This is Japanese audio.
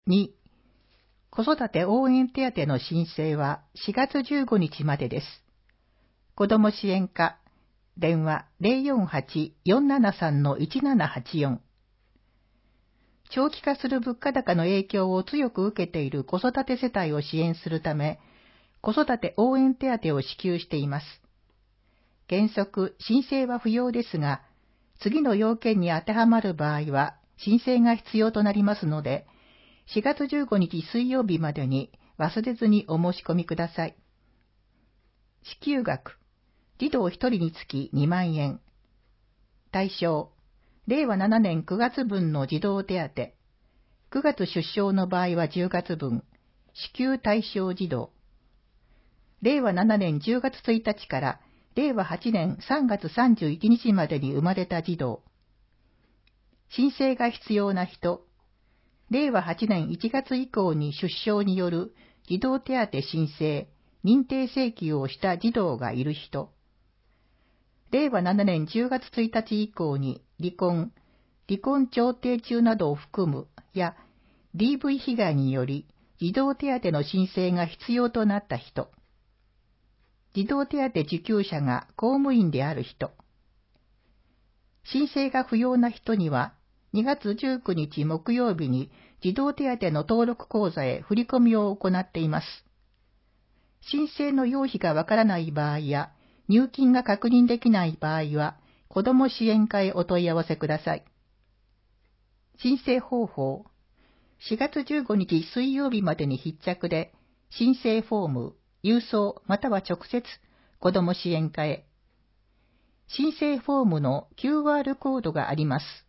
2、子育て応援手当の申請は4月15日までです。子ども支援課、電話 048-473-1784。長期化する物価高の影響を強く受けている子育て世帯を支援するため、子育て応援手当を支給しています。原則、申請は不要ですが、次の要件に当てはまる場合は、申請が必要となりますので、4月15日水曜日までに忘れずにお申し込みください。支給額、児童1人につき2万円。対象、令和7年9月分の児童手当。9月出生の場合は10月分、支給対象児童。令和7年10月1日から令和8年3月31日までに生まれた児童。申請が必要な人。令和8年1月以降に出生による児童手当申請、認定請求をした児童がいる人。令和7年10月1日以降に離婚調停中などを含むや DV 被害により児童手当の申請が必要となった人。児童手当受給者が公務員である人。申請が不要な人には2月19日木曜日に児童手当の登録口座へ振り込みを行っています。申請の要否がわからない場合や入金が確認できない場合は、子ども支援課へお問い合わせください。申請方法。4月15日水曜日までに必着で、申請フォーム、郵送または直接、子ども支援課へ。申請フォームの QR コードがあります。